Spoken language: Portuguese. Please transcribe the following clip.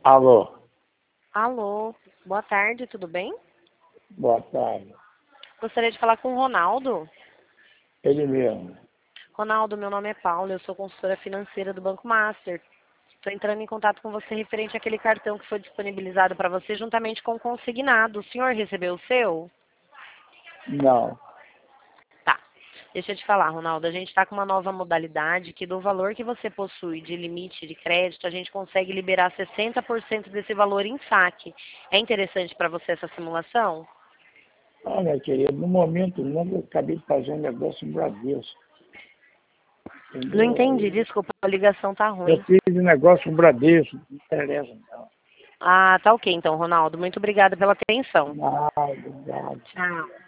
Alô, Alô, boa tarde, tudo bem? boa tarde. Gostaria de falar com o Ronaldo. Ele mesmo. Ronaldo, meu nome é Paula, eu sou consultora financeira do Banco Master. Estou entrando em contato com você referente àquele cartão que foi disponibilizado para você juntamente com o consignado. O senhor recebeu o seu? Não. Tá. Deixa eu te falar, Ronaldo, a gente está com uma nova modalidade que do valor que você possui de limite de crédito, a gente consegue liberar 60% desse valor em saque. É interessante para você essa simulação? Ah, minha querida, no momento não, eu acabei de fazer um negócio no Bradesco. Não Entendeu? entendi, desculpa, a ligação tá Eu ruim. fiz um negócio no Bradesco, não interessa não. Ah, tá ok então, Ronaldo. Muito obrigada pela atenção. Nada, nada. Tchau.